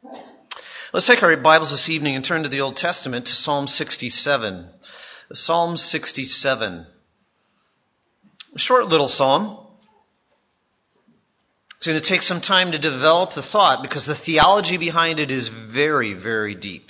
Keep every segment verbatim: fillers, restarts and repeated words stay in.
Let's take our Bibles this evening and turn to the Old Testament, to Psalm sixty-seven. Psalm sixty-seven. A short little psalm. It's going to take some time to develop the thought because the theology behind it is very, very deep.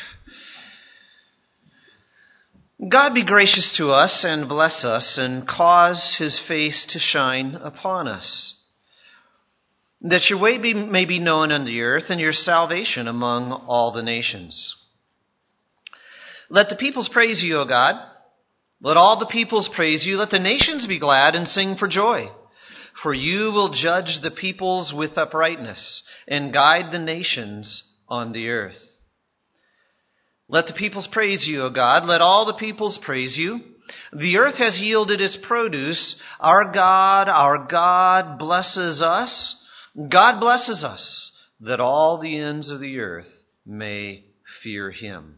God be gracious to us and bless us and cause his face to shine upon us, that your way be, may be known on the earth and your salvation among all the nations. Let the peoples praise you, O God. Let all the peoples praise you. Let the nations be glad and sing for joy. For you will judge the peoples with uprightness and guide the nations on the earth. Let the peoples praise you, O God. Let all the peoples praise you. The earth has yielded its produce. Our God, our God blesses us. God blesses us, that all the ends of the earth may fear him.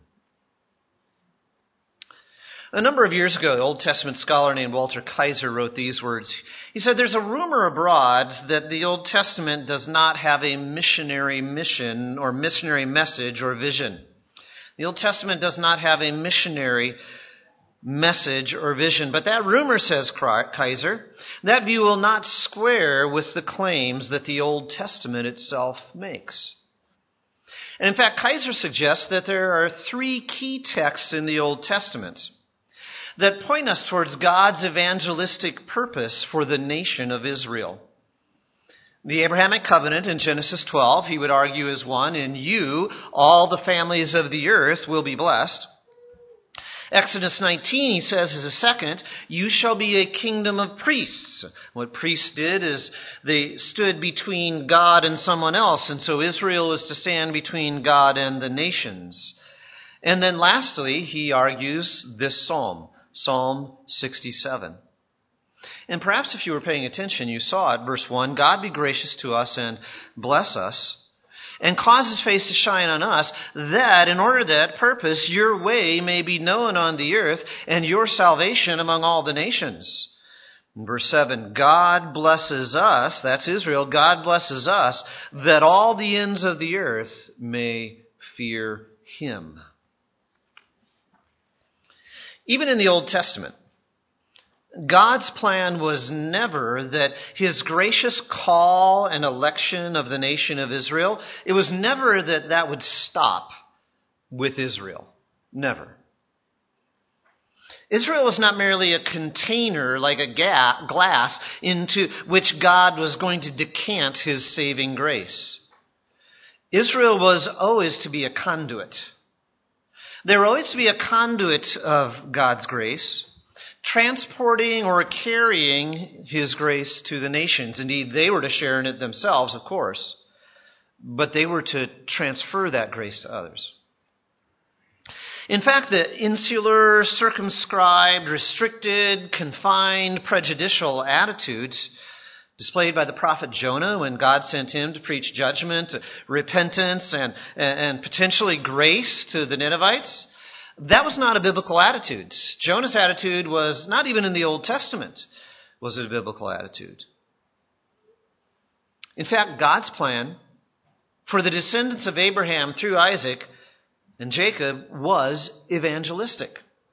A number of years ago, an Old Testament scholar named Walter Kaiser wrote these words. He said, "There's a rumor abroad that the Old Testament does not have a missionary mission or missionary message or vision. The Old Testament does not have a missionary message or vision. But that rumor, says Kaiser, that view will not square with the claims that the Old Testament itself makes." And in fact, Kaiser suggests that there are three key texts in the Old Testament that point us towards God's evangelistic purpose for the nation of Israel. The Abrahamic covenant in Genesis twelve, he would argue, is one. In you, all the families of the earth will be blessed. Exodus nineteen, he says, is a second. You shall be a kingdom of priests. What priests did is they stood between God and someone else. And so Israel was to stand between God and the nations. And then lastly, he argues this psalm, Psalm sixty-seven. And perhaps if you were paying attention, you saw it. Verse one, God be gracious to us and bless us, and cause his face to shine on us, that in order that purpose your way may be known on the earth, and your salvation among all the nations. In verse seven, God blesses us, that's Israel, God blesses us, that all the ends of the earth may fear him. Even in the Old Testament, God's plan was never that his gracious call and election of the nation of Israel, it was never that that would stop with Israel. Never. Israel was not merely a container like a ga- glass into which God was going to decant his saving grace. Israel was always to be a conduit. There were always to be a conduit of God's grace, transporting or carrying his grace to the nations. Indeed, they were to share in it themselves, of course, but they were to transfer that grace to others. In fact, the insular, circumscribed, restricted, confined, prejudicial attitudes displayed by the prophet Jonah when God sent him to preach judgment, repentance, and, and potentially grace to the Ninevites, that was not a biblical attitude. Jonah's attitude was not even in the Old Testament was it a biblical attitude. In fact, God's plan for the descendants of Abraham through Isaac and Jacob was evangelistic.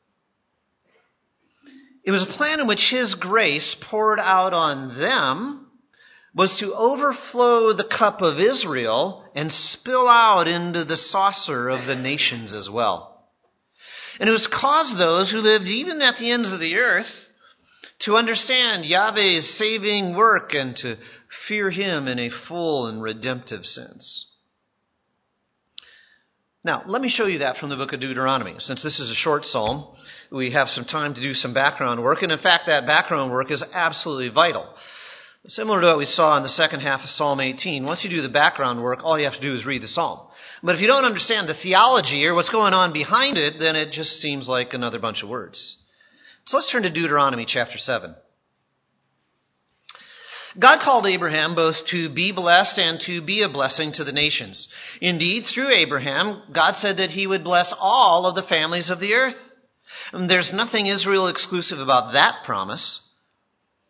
It was a plan in which his grace poured out on them was to overflow the cup of Israel and spill out into the saucer of the nations as well. And it was cause those who lived even at the ends of the earth to understand Yahweh's saving work and to fear him in a full and redemptive sense. Now, let me show you that from the book of Deuteronomy. Since this is a short psalm, we have some time to do some background work. And in fact, that background work is absolutely vital. Similar to what we saw in the second half of Psalm eighteen, once you do the background work, all you have to do is read the psalm. But if you don't understand the theology or what's going on behind it, then it just seems like another bunch of words. So let's turn to Deuteronomy chapter seven. God called Abraham both to be blessed and to be a blessing to the nations. Indeed, through Abraham, God said that he would bless all of the families of the earth. And there's nothing Israel exclusive about that promise.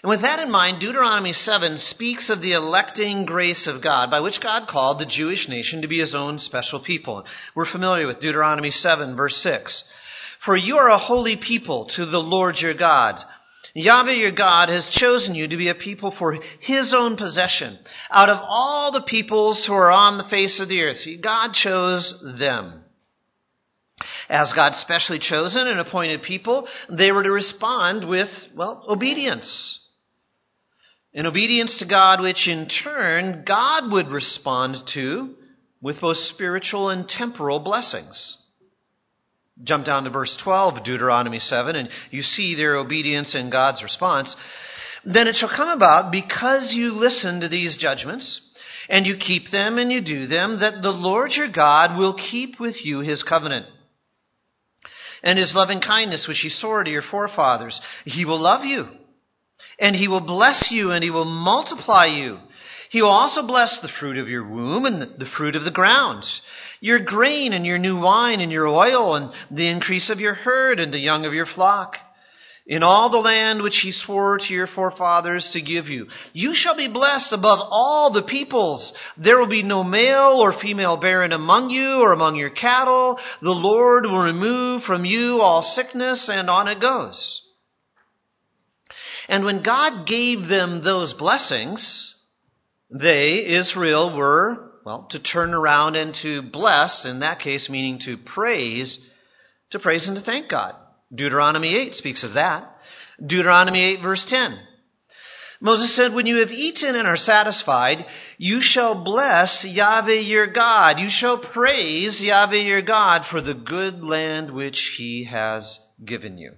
And with that in mind, Deuteronomy seven speaks of the electing grace of God, by which God called the Jewish nation to be his own special people. We're familiar with Deuteronomy seven, verse six. For you are a holy people to the Lord your God. Yahweh your God has chosen you to be a people for his own possession. Out of all the peoples who are on the face of the earth, see, God chose them. As God's specially chosen and appointed people, they were to respond with, well, obedience. An obedience to God, which in turn God would respond to with both spiritual and temporal blessings. Jump down to verse twelve of Deuteronomy seven, and you see their obedience and God's response. Then it shall come about, because you listen to these judgments, and you keep them and you do them, that the Lord your God will keep with you his covenant. And his loving kindness, which he swore to your forefathers, he will love you. And he will bless you, and he will multiply you. He will also bless the fruit of your womb and the fruit of the ground, your grain and your new wine and your oil, and the increase of your herd and the young of your flock. In all the land which he swore to your forefathers to give you, you shall be blessed above all the peoples. There will be no male or female barren among you or among your cattle. The Lord will remove from you all sickness, and on it goes. And when God gave them those blessings, they, Israel, were, well, to turn around and to bless, in that case meaning to praise, to praise and to thank God. Deuteronomy eight speaks of that. Deuteronomy eight verse ten. Moses said, when you have eaten and are satisfied, you shall bless Yahweh your God. You shall praise Yahweh your God for the good land which he has given you.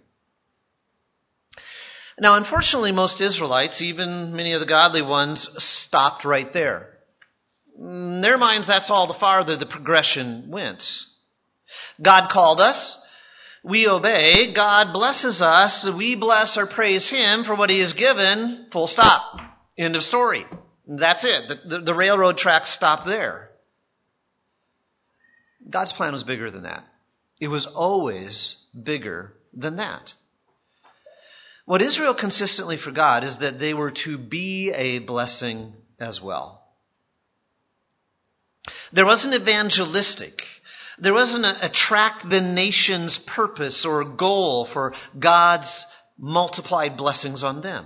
Now, unfortunately, most Israelites, even many of the godly ones, stopped right there. In their minds, that's all the farther the progression went. God called us. We obey. God blesses us. We bless or praise him for what he has given. Full stop. End of story. That's it. The, the, the railroad tracks stop there. God's plan was bigger than that. It was always bigger than that. What Israel consistently forgot is that they were to be a blessing as well. There wasn't evangelistic. There wasn't an attract the nation's purpose or goal for God's multiplied blessings on them.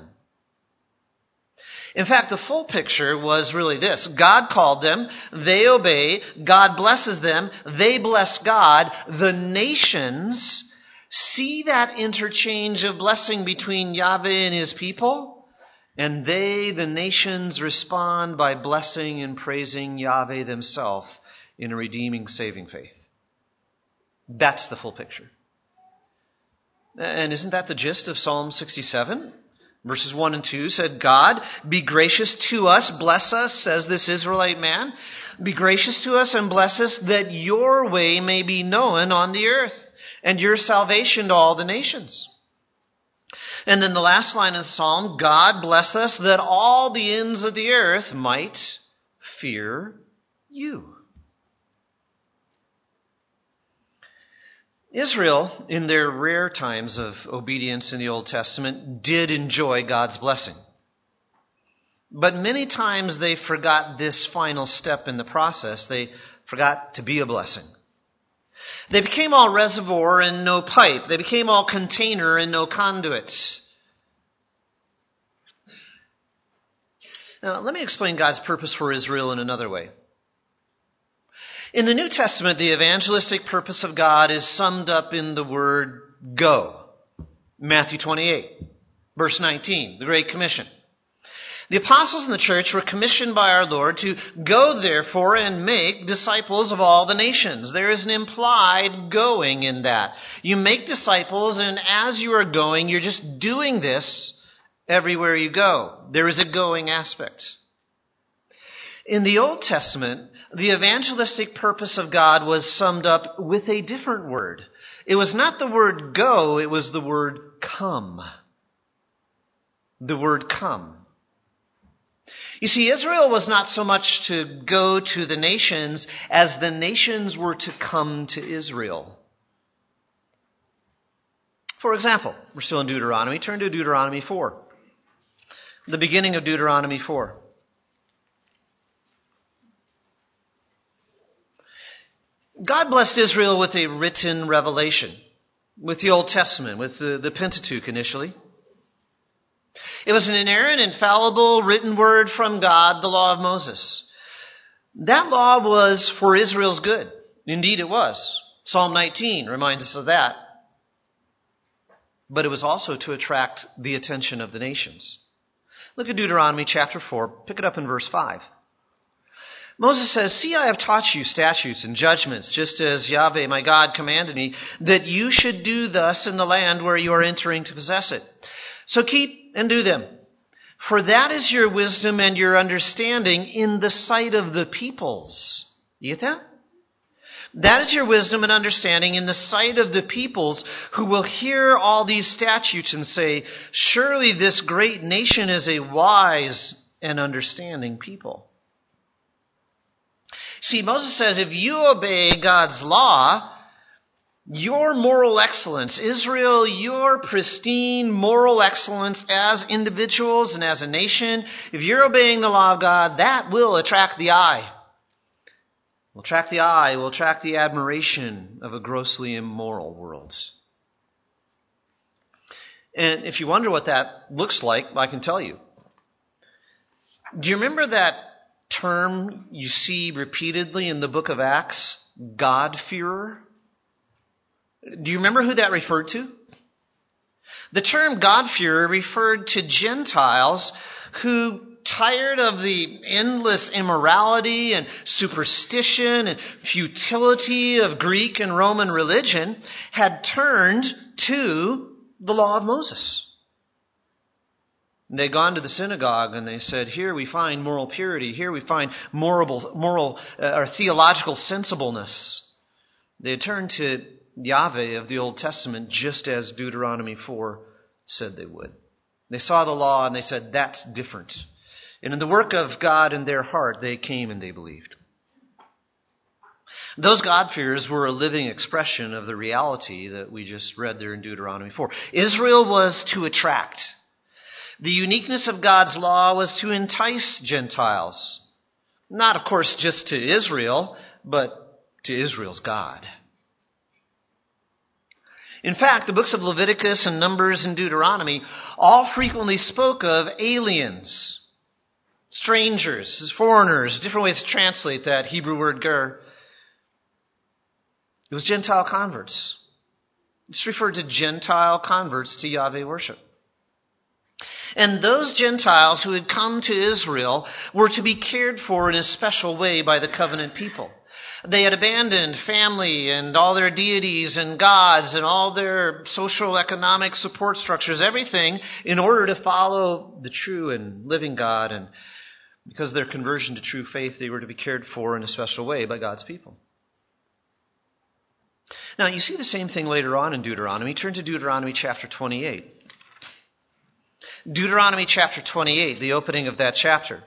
In fact, the full picture was really this. God called them. They obey. God blesses them. They bless God. The nations see that interchange of blessing between Yahweh and his people, and they, the nations, respond by blessing and praising Yahweh themselves in a redeeming, saving faith. That's the full picture. And isn't that the gist of Psalm sixty-seven? Verses one and two said, God, be gracious to us, bless us, says this Israelite man. Be gracious to us and bless us, that your way may be known on the earth, and your salvation to all the nations. And then the last line of the psalm, God bless us that all the ends of the earth might fear you. Israel, in their rare times of obedience in the Old Testament, did enjoy God's blessing. But many times they forgot this final step in the process. They forgot to be a blessing. They became all reservoir and no pipe. They became all container and no conduits. Now, let me explain God's purpose for Israel in another way. In the New Testament, the evangelistic purpose of God is summed up in the word go. Matthew twenty-eight, verse nineteen, the Great Commission. The apostles in the church were commissioned by our Lord to go, therefore, and make disciples of all the nations. There is an implied going in that. You make disciples, and as you are going, you're just doing this everywhere you go. There is a going aspect. In the Old Testament, the evangelistic purpose of God was summed up with a different word. It was not the word go, it was the word come. The word come. You see, Israel was not so much to go to the nations as the nations were to come to Israel. For example, we're still in Deuteronomy. Turn to Deuteronomy four. the beginning of Deuteronomy four. God blessed Israel with a written revelation, with the Old Testament, with the, the Pentateuch initially. It was an inerrant, infallible, written word from God, the law of Moses. That law was for Israel's good. Indeed it was. Psalm nineteen reminds us of that. But it was also to attract the attention of the nations. Look at Deuteronomy chapter four. Pick it up in verse five. Moses says, "See, I have taught you statutes and judgments, just as Yahweh my God commanded me, that you should do thus in the land where you are entering to possess it. So keep and do them. For that is your wisdom and your understanding in the sight of the peoples." You get that? That is your wisdom and understanding in the sight of the peoples who will hear all these statutes and say, "Surely this great nation is a wise and understanding people." See, Moses says if you obey God's law, your moral excellence, Israel, your pristine moral excellence as individuals and as a nation, if you're obeying the law of God, that will attract the eye. Will attract the eye, will attract the admiration of a grossly immoral world. And if you wonder what that looks like, I can tell you. Do you remember that term you see repeatedly in the book of Acts? God-fearer? Do you remember who that referred to? The term God-fearer referred to Gentiles who, tired of the endless immorality and superstition and futility of Greek and Roman religion, had turned to the law of Moses. They'd gone to the synagogue and they said, "Here we find moral purity. Here we find moral, moral uh, or theological sensibleness." They had turned to Yahweh of the Old Testament just as Deuteronomy four said they would. They saw the law and they said, "That's different." And in the work of God in their heart, they came and they believed. Those God-fearers were a living expression of the reality that we just read there in Deuteronomy four. Israel was to attract. The uniqueness of God's law was to entice Gentiles. Not, of course, just to Israel, but to Israel's God. In fact, the books of Leviticus and Numbers and Deuteronomy all frequently spoke of aliens, strangers, foreigners, different ways to translate that Hebrew word ger. It was Gentile converts. It's referred to Gentile converts to Yahweh worship. And those Gentiles who had come to Israel were to be cared for in a special way by the covenant people. They had abandoned family and all their deities and gods and all their social economic support structures, everything, in order to follow the true and living God. And because of their conversion to true faith, they were to be cared for in a special way by God's people. Now, you see the same thing later on in Deuteronomy. Turn to Deuteronomy chapter twenty-eight. Deuteronomy chapter twenty-eight, the opening of that chapter.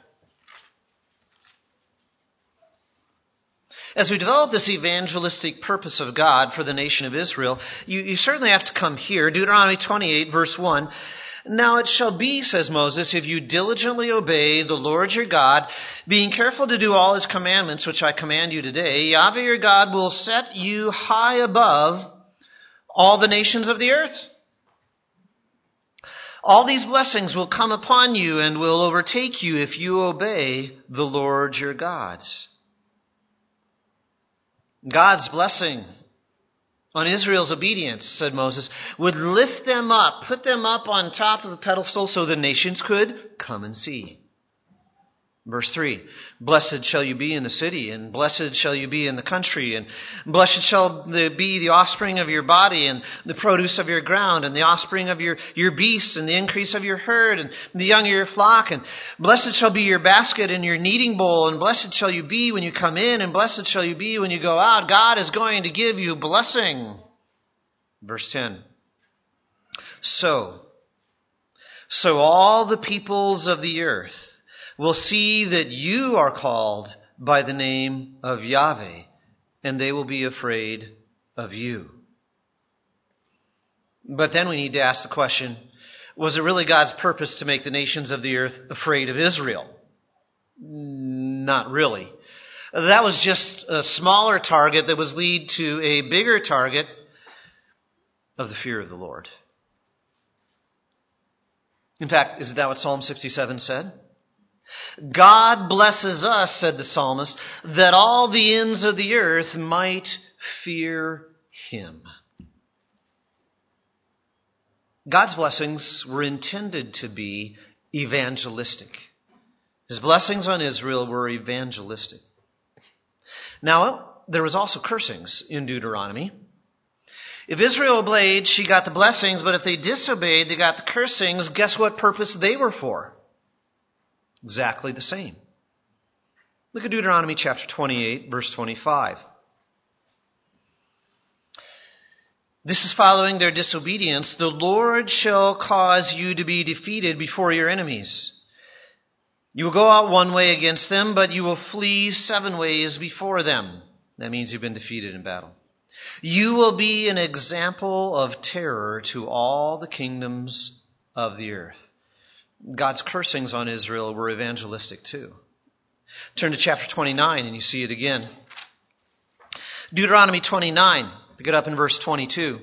As we develop this evangelistic purpose of God for the nation of Israel, you, you certainly have to come here. Deuteronomy twenty-eight, verse one. "Now it shall be, says Moses, if you diligently obey the Lord your God, being careful to do all his commandments, which I command you today, Yahweh your God will set you high above all the nations of the earth. All these blessings will come upon you and will overtake you if you obey the Lord your God." God's blessing on Israel's obedience, said Moses, would lift them up, put them up on top of a pedestal so the nations could come and see. Verse three, "Blessed shall you be in the city, and blessed shall you be in the country, and blessed shall be the offspring of your body, and the produce of your ground, and the offspring of your, your beasts, and the increase of your herd, and the young of your flock, and blessed shall be your basket and your kneading bowl, and blessed shall you be when you come in, and blessed shall you be when you go out." God is going to give you blessing. Verse ten, So, so all the peoples of the earth will see that you are called by the name of Yahweh, and they will be afraid of you. But then we need to ask the question, Was it really God's purpose to make the nations of the earth afraid of Israel? Not really. That was just a smaller target that was lead to a bigger target of the fear of the Lord. In fact, isn't that what Psalm sixty-seven said? God blesses us, said the psalmist, that all the ends of the earth might fear him. God's blessings were intended to be evangelistic. His blessings on Israel were evangelistic. Now, there was also cursings in Deuteronomy. If Israel obeyed, she got the blessings, but if they disobeyed, they got the cursings. Guess what purpose they were for? Exactly the same. Look at Deuteronomy chapter twenty-eight, verse twenty-five. This is following their disobedience. The Lord shall cause you to be defeated before your enemies. You will go out one way against them, but you will flee seven ways before them. That means you've been defeated in battle. You will be an example of terror to all the kingdoms of the earth. God's cursings on Israel were evangelistic too. Turn to chapter twenty-nine and you see it again. Deuteronomy twenty-nine. Pick it up in verse twenty-two.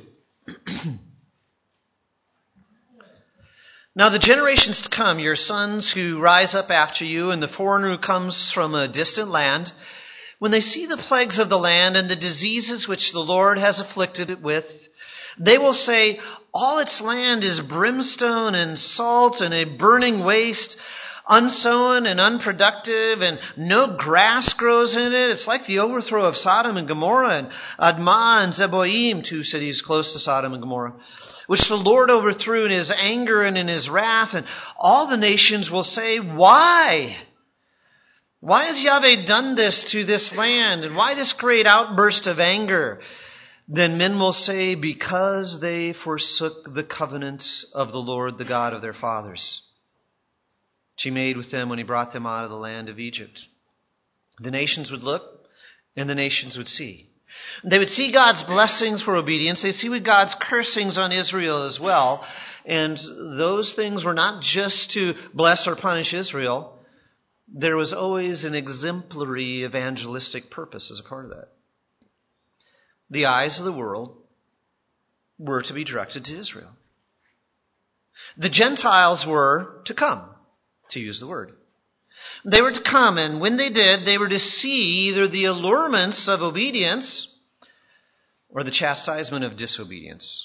Now the generations to come, your sons who rise up after you, and the foreigner who comes from a distant land, when they see the plagues of the land and the diseases which the Lord has afflicted it with, they will say, all its land is brimstone and salt and a burning waste, unsown and unproductive, and no grass grows in it. It's like the overthrow of Sodom and Gomorrah and Admah and Zeboim, two cities close to Sodom and Gomorrah, which the Lord overthrew in his anger and in his wrath. And all the nations will say, why? Why has Yahweh done this to this land? And why this great outburst of anger? Then men will say, because they forsook the covenants of the Lord, the God of their fathers, which he made with them when he brought them out of the land of Egypt. The nations would look, and the nations would see. They would see God's blessings for obedience. They'd see God's cursings on Israel as well. And those things were not just to bless or punish Israel. There was always an exemplary evangelistic purpose as a part of that. The eyes of the world were to be directed to Israel. The Gentiles were to come, to use the word. They were to come, and when they did, they were to see either the allurements of obedience or the chastisement of disobedience.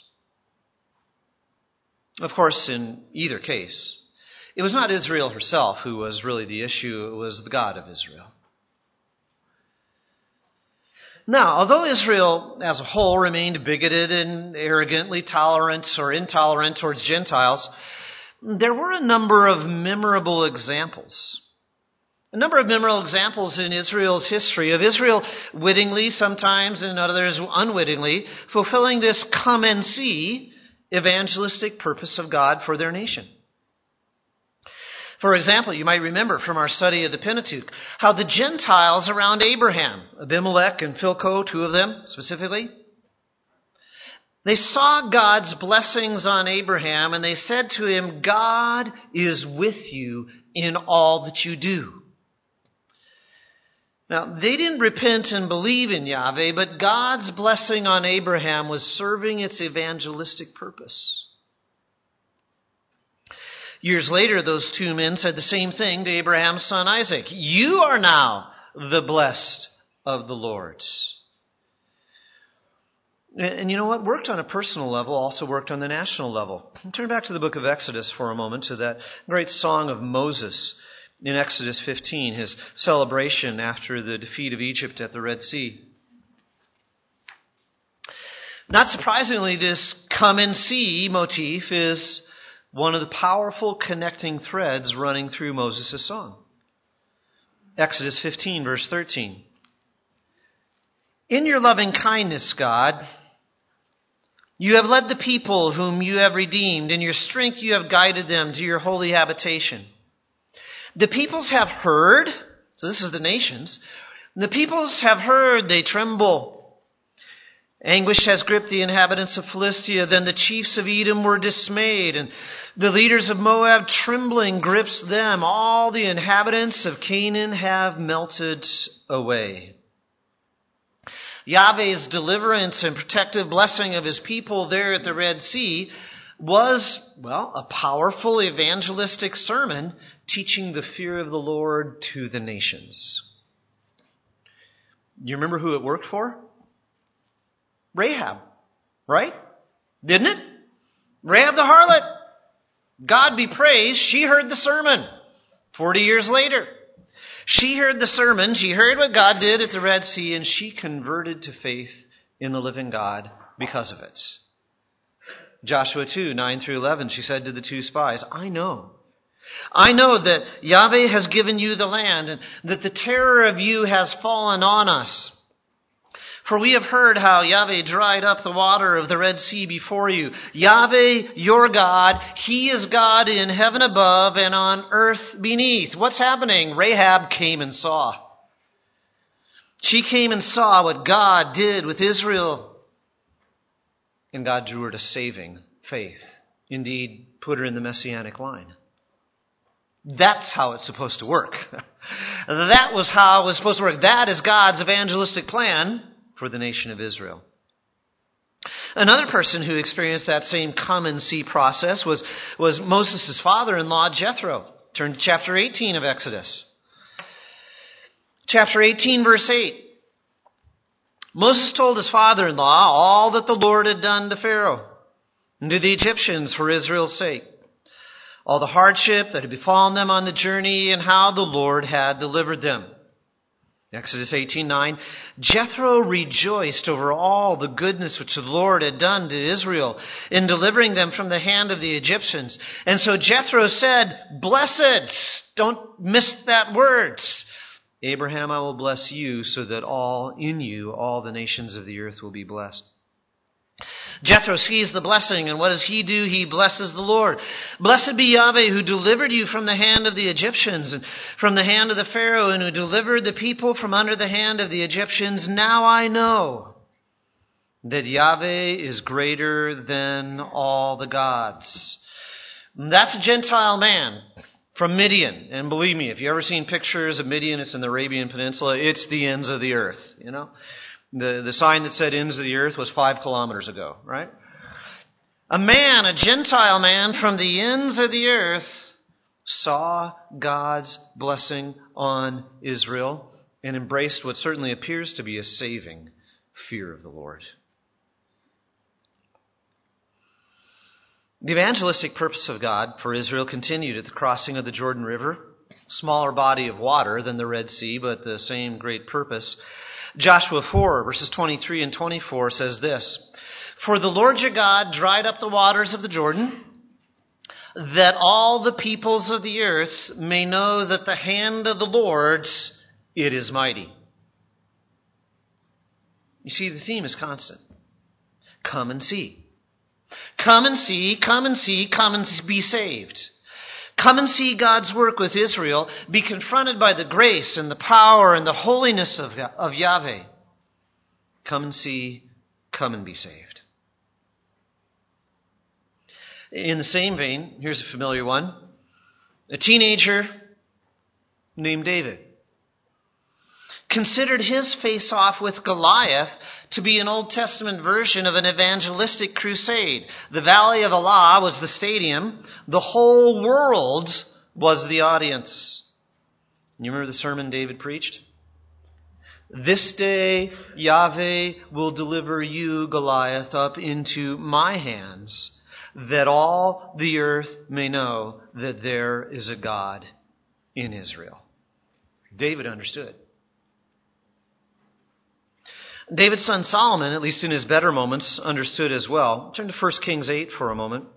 Of course, in either case, it was not Israel herself who was really the issue, it was the God of Israel. Now, although Israel as a whole remained bigoted and arrogantly tolerant or intolerant towards Gentiles, there were a number of memorable examples. A number of memorable examples in Israel's history of Israel wittingly sometimes and others unwittingly fulfilling this come and see evangelistic purpose of God for their nation. For example, you might remember from our study of the Pentateuch how the Gentiles around Abraham, Abimelech and Philco, two of them specifically, they saw God's blessings on Abraham and they said to him, God is with you in all that you do. Now, they didn't repent and believe in Yahweh, but God's blessing on Abraham was serving its evangelistic purpose. Years later, those two men said the same thing to Abraham's son Isaac. You are now the blessed of the Lord. And you know what? Worked on a personal level, also worked on the national level. Turn back to the book of Exodus for a moment, to that great song of Moses in Exodus fifteen, his celebration after the defeat of Egypt at the Red Sea. Not surprisingly, this come and see motif is one of the powerful connecting threads running through Moses' song. Exodus fifteen, verse thirteen. In your loving kindness, God, you have led the people whom you have redeemed. In your strength you have guided them to your holy habitation. The peoples have heard, so this is the nations, the peoples have heard, they tremble. Anguish has gripped the inhabitants of Philistia. Then the chiefs of Edom were dismayed, and the leaders of Moab trembling grips them. All the inhabitants of Canaan have melted away. Yahweh's deliverance and protective blessing of his people there at the Red Sea was, well, a powerful evangelistic sermon teaching the fear of the Lord to the nations. You remember who it worked for? Rahab, right? Didn't it? Rahab the harlot. God be praised, she heard the sermon forty years later. She heard the sermon, she heard what God did at the Red Sea, and she converted to faith in the living God because of it. Joshua two, nine through eleven, she said to the two spies, I know. I know that Yahweh has given you the land, and that the terror of you has fallen on us. For we have heard how Yahweh dried up the water of the Red Sea before you. Yahweh, your God, He is God in heaven above and on earth beneath. What's happening? Rahab came and saw. She came and saw what God did with Israel. And God drew her to saving faith. Indeed, put her in the messianic line. That's how it's supposed to work. That was how it was supposed to work. That is God's evangelistic plan for the nation of Israel. Another person who experienced that same come and see process was, was Moses' father-in-law, Jethro. Turn to chapter eighteen of Exodus. Chapter eighteen, verse eight. Moses told his father-in-law all that the Lord had done to Pharaoh and to the Egyptians for Israel's sake, all the hardship that had befallen them on the journey, and how the Lord had delivered them. Exodus eighteen nine, Jethro rejoiced over all the goodness which the Lord had done to Israel in delivering them from the hand of the Egyptians. And so Jethro said, blessed, don't miss that word. Abraham, I will bless you so that all in you, all the nations of the earth will be blessed. Jethro sees the blessing, and what does he do? He blesses the Lord. Blessed be Yahweh, who delivered you from the hand of the Egyptians and from the hand of the Pharaoh, and who delivered the people from under the hand of the Egyptians. Now I know that Yahweh is greater than all the gods. That's a Gentile man from Midian. And believe me, if you've ever seen pictures of Midian, it's in the Arabian Peninsula, it's the ends of the earth, you know. The, the sign that said ends of the earth was five kilometers ago, right? A man, a Gentile man from the ends of the earth saw God's blessing on Israel and embraced what certainly appears to be a saving fear of the Lord. The evangelistic purpose of God for Israel continued at the crossing of the Jordan River, smaller body of water than the Red Sea, but the same great purpose. Joshua four, verses twenty-three and twenty-four says this, For the Lord your God dried up the waters of the Jordan, that all the peoples of the earth may know that the hand of the Lord, it is mighty. You see, the theme is constant. Come and see. Come and see, come and see, come and be saved. Come and see God's work with Israel. Be confronted by the grace and the power and the holiness of, of Yahweh. Come and see, come and be saved. In the same vein, here's a familiar one. A teenager named David considered his face-off with Goliath to be an Old Testament version of an evangelistic crusade. The Valley of Elah was the stadium. The whole world was the audience. You remember the sermon David preached? This day Yahweh will deliver you, Goliath, up into my hands, that all the earth may know that there is a God in Israel. David understood. David's son Solomon, at least in his better moments, understood as well. Turn to First Kings eight for a moment.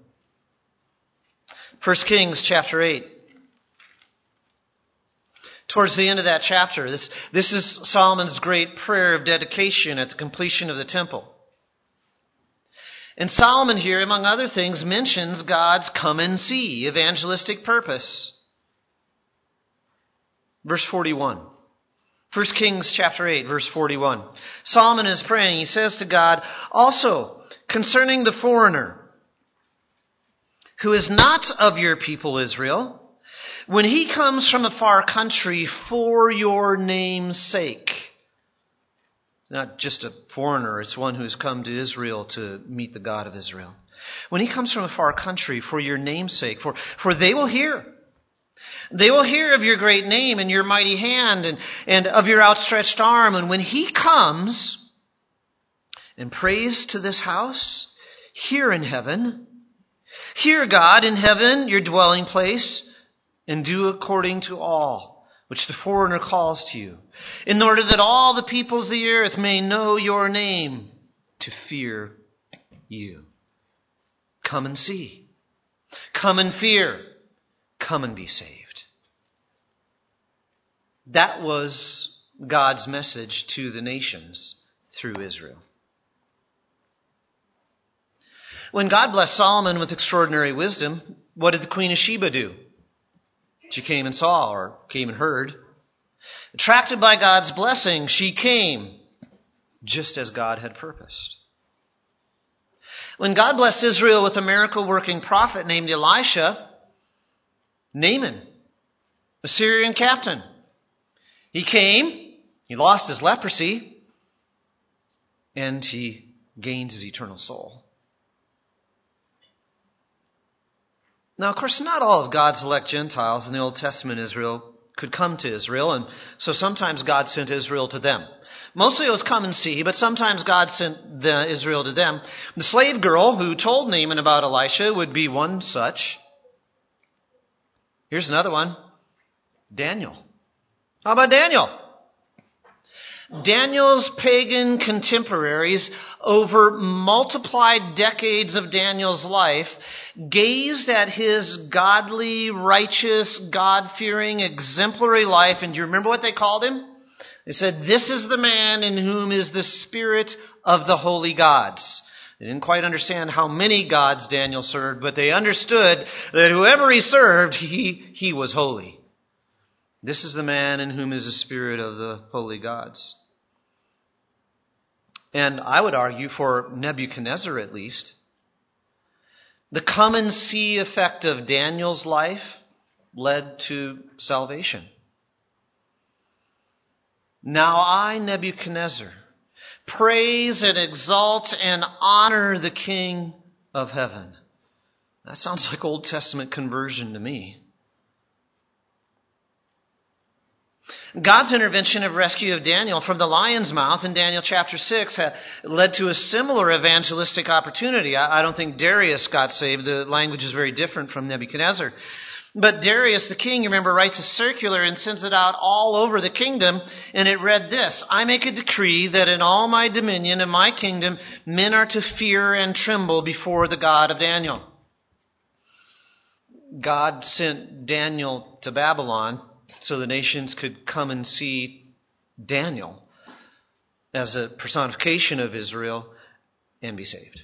First Kings chapter eight. Towards the end of that chapter, this, this is Solomon's great prayer of dedication at the completion of the temple. And Solomon here, among other things, mentions God's come and see, evangelistic purpose. Verse forty-one. First Kings chapter eight, verse forty-one. Solomon is praying. He says to God, also concerning the foreigner who is not of your people Israel, when he comes from a far country for your name's sake. It's not just a foreigner, it's one who's come to Israel to meet the God of Israel. When he comes from a far country for your name's sake, for, for they will hear. They will hear of your great name and your mighty hand and, and of your outstretched arm. And when he comes and prays to this house, here in heaven, hear God in heaven, your dwelling place, and do according to all which the foreigner calls to you, in order that all the peoples of the earth may know your name, to fear you. Come and see. Come and fear. Come and be saved. That was God's message to the nations through Israel. When God blessed Solomon with extraordinary wisdom, what did the Queen of Sheba do? She came and saw, or came and heard. Attracted by God's blessing, she came, just as God had purposed. When God blessed Israel with a miracle-working prophet named Elisha, Naaman, a Syrian captain, he came, he lost his leprosy, and he gained his eternal soul. Now, of course, not all of God's elect Gentiles in the Old Testament Israel could come to Israel, and so sometimes God sent Israel to them. Mostly it was come and see, but sometimes God sent the Israel to them. The slave girl who told Naaman about Elisha would be one such. Here's another one. Daniel. How about Daniel? Daniel's pagan contemporaries, over multiplied decades of Daniel's life, gazed at his godly, righteous, God-fearing, exemplary life. And do you remember what they called him? They said, this is the man in whom is the spirit of the holy gods. They didn't quite understand how many gods Daniel served, but they understood that whoever he served, he, he was holy. This is the man in whom is the spirit of the holy gods. And I would argue for Nebuchadnezzar at least, the come and see effect of Daniel's life led to salvation. Now I, Nebuchadnezzar, praise and exalt and honor the King of heaven. That sounds like Old Testament conversion to me. God's intervention of rescue of Daniel from the lion's mouth in Daniel chapter six had led to a similar evangelistic opportunity. I don't think Darius got saved. The language is very different from Nebuchadnezzar. But Darius, the king, you remember, writes a circular and sends it out all over the kingdom. And it read this: I make a decree that in all my dominion and my kingdom, men are to fear and tremble before the God of Daniel. God sent Daniel to Babylon so the nations could come and see Daniel as a personification of Israel and be saved.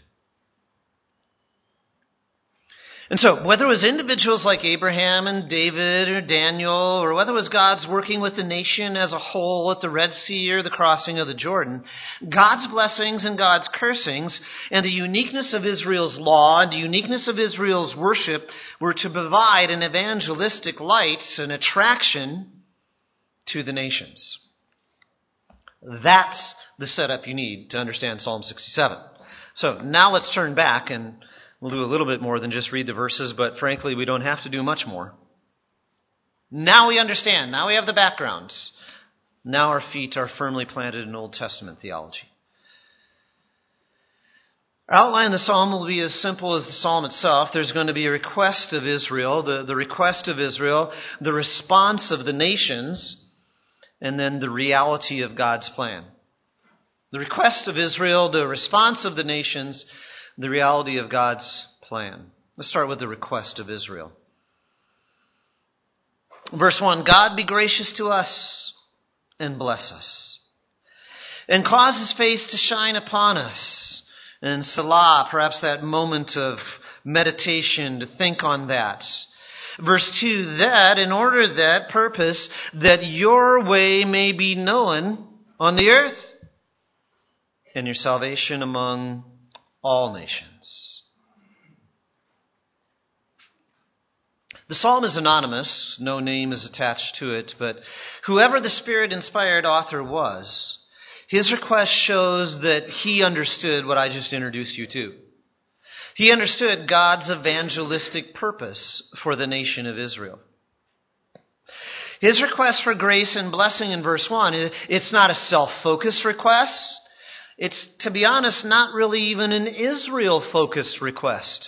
And so, whether it was individuals like Abraham and David or Daniel, or whether it was God's working with the nation as a whole at the Red Sea or the crossing of the Jordan, God's blessings and God's cursings and the uniqueness of Israel's law and the uniqueness of Israel's worship were to provide an evangelistic light, an attraction to the nations. That's the setup you need to understand Psalm sixty-seven. So now let's turn back, and we'll do a little bit more than just read the verses, but frankly, we don't have to do much more. Now we understand. Now we have the backgrounds. Now our feet are firmly planted in Old Testament theology. Our outline of the psalm will be as simple as the psalm itself. There's going to be a request of Israel, the, the request of Israel, the response of the nations, and then the reality of God's plan. The request of Israel, the response of the nations, the reality of God's plan. Let's start with the request of Israel. Verse one, God be gracious to us and bless us, and cause his face to shine upon us. And Salah, perhaps that moment of meditation to think on that. Verse two, that in order that purpose, that your way may be known on the earth, and your salvation among all nations. The psalm is anonymous. No name is attached to it, but whoever the Spirit-inspired author was, his request shows that he understood what I just introduced you to. He understood God's evangelistic purpose for the nation of Israel. His request for grace and blessing in verse one, it's not a self-focused request. It's, to be honest, not really even an Israel-focused request.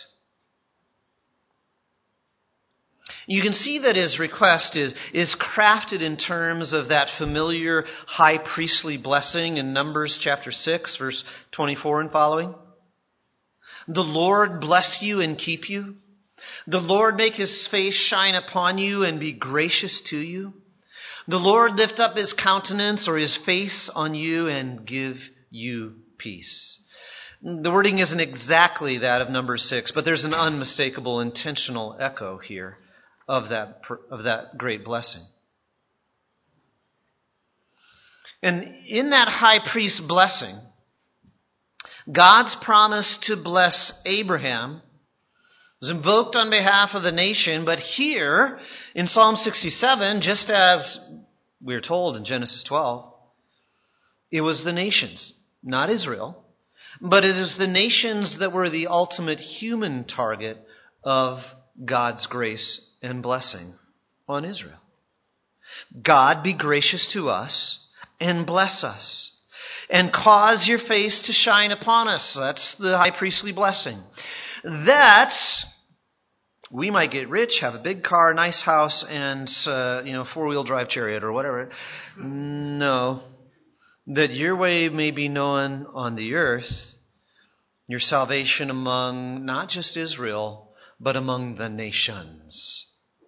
You can see that his request is, is crafted in terms of that familiar high priestly blessing in Numbers chapter six, verse twenty-four and following. The Lord bless you and keep you. The Lord make his face shine upon you and be gracious to you. The Lord lift up his countenance or his face on you and give you peace. The wording isn't exactly that of number six, but there's an unmistakable intentional echo here of that, of that great blessing. And in that high priest blessing, God's promise to bless Abraham was invoked on behalf of the nation, but here in Psalm sixty-seven, just as we're told in Genesis twelve, it was the nations, not Israel, but it is the nations that were the ultimate human target of God's grace and blessing on Israel. God, be gracious to us and bless us, and cause your face to shine upon us. That's the high priestly blessing. That we might get rich, have a big car, nice house, and uh, you know, four-wheel drive chariot or whatever. No. That your way may be known on the earth, your salvation among not just Israel, but among the nations.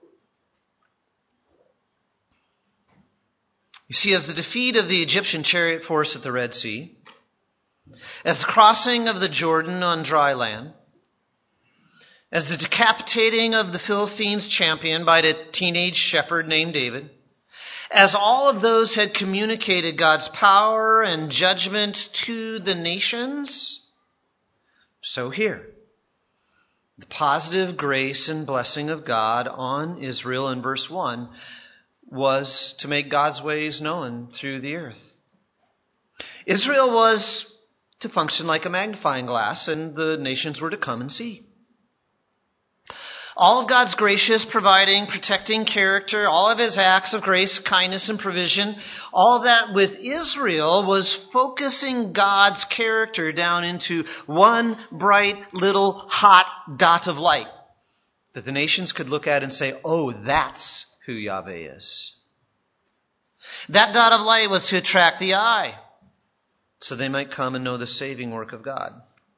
You see, as the defeat of the Egyptian chariot force at the Red Sea, as the crossing of the Jordan on dry land, as the decapitating of the Philistines' champion by a teenage shepherd named David, as all of those had communicated God's power and judgment to the nations, so here, the positive grace and blessing of God on Israel in verse one was to make God's ways known through the earth. Israel was to function like a magnifying glass, and the nations were to come and see. All of God's gracious, providing, protecting character, all of his acts of grace, kindness, and provision, all of that with Israel was focusing God's character down into one bright little hot dot of light that the nations could look at and say, oh, that's who Yahweh is. That dot of light was to attract the eye, so they might come and know the saving work of God.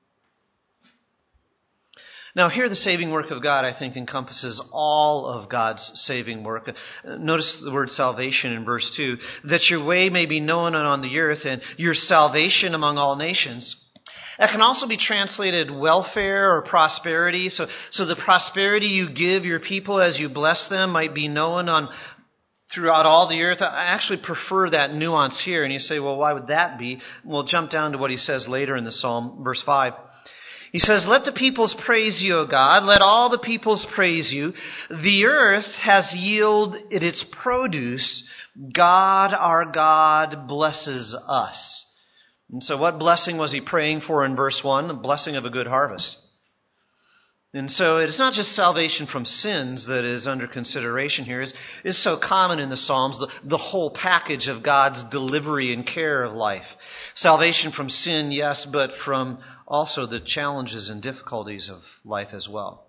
Now here the saving work of God, I think, encompasses all of God's saving work. Notice the word salvation in verse two, that your way may be known on the earth and your salvation among all nations. That can also be translated welfare or prosperity. So, so the prosperity you give your people as you bless them might be known on throughout all the earth. I actually prefer that nuance here. And you say, well, why would that be? We'll jump down to what he says later in the psalm, verse five. He says, let the peoples praise you, O God. Let all the peoples praise you. The earth has yielded its produce. God, our God, blesses us. And so what blessing was he praying for in verse one? The blessing of a good harvest. And so it's not just salvation from sins that is under consideration here. It's, it's so common in the Psalms, the, the whole package of God's delivery and care of life. Salvation from sin, yes, but from also the challenges and difficulties of life as well.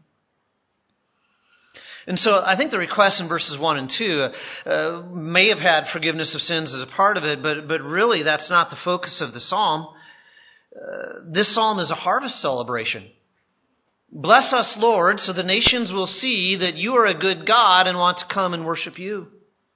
And so I think the request in verses one and two uh, may have had forgiveness of sins as a part of it, but, but really that's not the focus of the psalm. Uh, this psalm is a harvest celebration. Bless us, Lord, so the nations will see that you are a good God and want to come and worship you.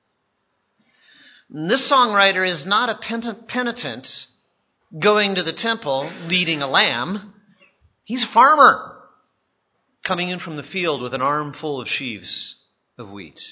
And this songwriter is not a penitent going to the temple leading a lamb. He's a farmer. coming in from the field with an armful of sheaves of wheat.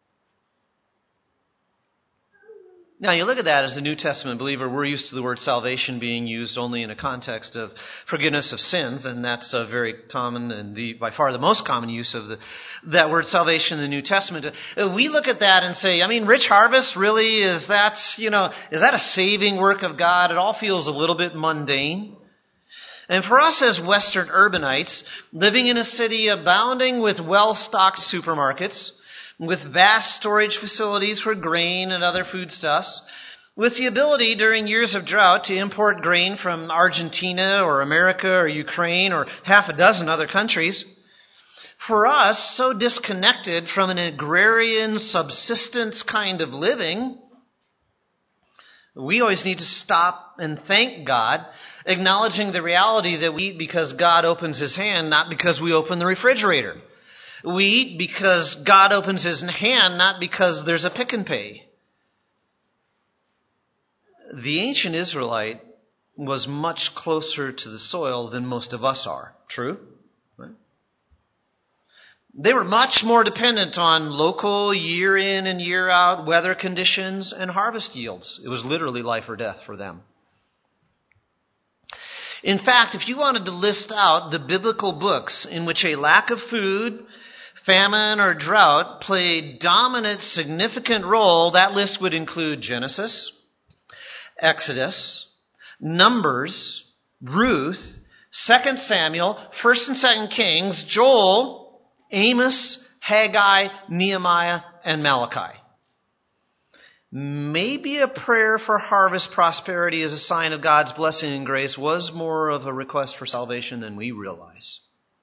Now, you look at that as a New Testament believer, we're used to the word salvation being used only in a context of forgiveness of sins, and that's a very common and the, by far the most common use of the, that word salvation in the New Testament. We look at that and say, I mean, rich harvest, really, is that, you know, is that a saving work of God? It all feels a little bit mundane. And for us as Western urbanites, living in a city abounding with well-stocked supermarkets, with vast storage facilities for grain and other foodstuffs, with the ability during years of drought to import grain from Argentina or America or Ukraine or half a dozen other countries, for us, so disconnected from an agrarian subsistence kind of living, we always need to stop and thank God, acknowledging the reality that we eat because God opens His hand, not because we open the refrigerator. We eat because God opens His hand, not because there's a pick and pay. The ancient Israelite was much closer to the soil than most of us are. True? Right? They were much more dependent on local year in and year out weather conditions and harvest yields. It was literally life or death for them. In fact, if you wanted to list out the biblical books in which a lack of food, famine, or drought played dominant, significant role, that list would include Genesis, Exodus, Numbers, Ruth, Second Samuel, First and Second Kings, Joel, Amos, Haggai, Nehemiah, and Malachi. Maybe a prayer for harvest prosperity as a sign of God's blessing and grace was more of a request for salvation than we realize.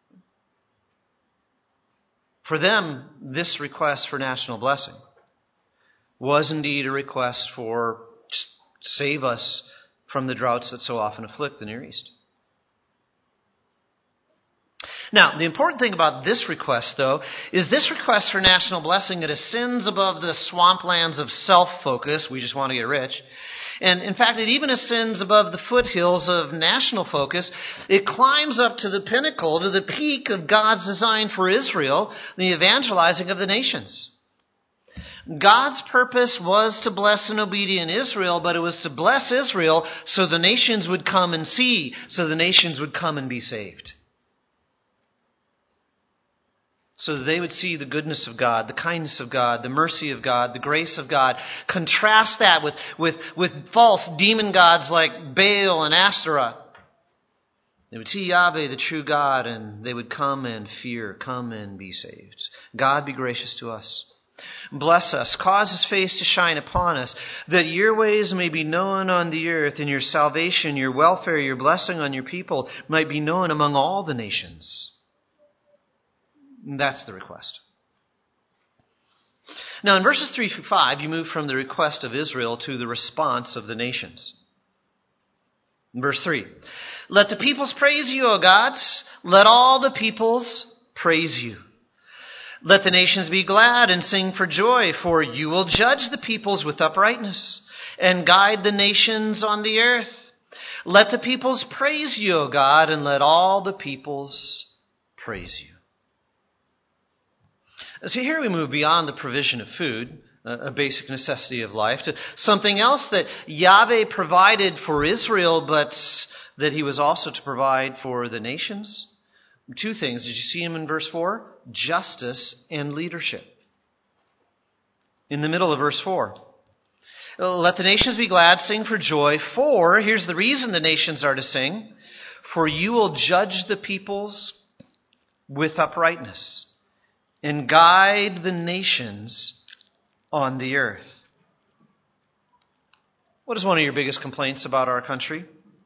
For them, this request for national blessing was indeed a request for save us from the droughts that so often afflict the Near East. Now, the important thing about this request, though, is this request for national blessing, it ascends above the swamplands of self-focus, we just want to get rich. And in fact, it even ascends above the foothills of national focus. It climbs up to the pinnacle, to the peak of God's design for Israel, the evangelizing of the nations. God's purpose was to bless an obedient Israel, but it was to bless Israel so the nations would come and see, so the nations would come and be saved. So that they would see the goodness of God, the kindness of God, the mercy of God, the grace of God. Contrast that with, with, with false demon gods like Baal and Ashtoreth. They would see Yahweh, the true God, and they would come and fear, come and be saved. God be gracious to us. Bless us, cause His face to shine upon us, that your ways may be known on the earth, and your salvation, your welfare, your blessing on your people might be known among all the nations. That's the request. Now, in verses three through five, you move from the request of Israel to the response of the nations. In verse three, let the peoples praise you, O gods. Let all the peoples praise you. Let the nations be glad and sing for joy, for you will judge the peoples with uprightness and guide the nations on the earth. Let the peoples praise you, O God, and let all the peoples praise you. So here we move beyond the provision of food, a basic necessity of life, to something else that Yahweh provided for Israel, but that He was also to provide for the nations. Two things. Did you see Him in verse four? Justice and leadership. In the middle of verse four. Let the nations be glad, sing for joy, for, here's the reason the nations are to sing, for you will judge the peoples with uprightness and guide the nations on the earth. What is one of your biggest complaints about our country?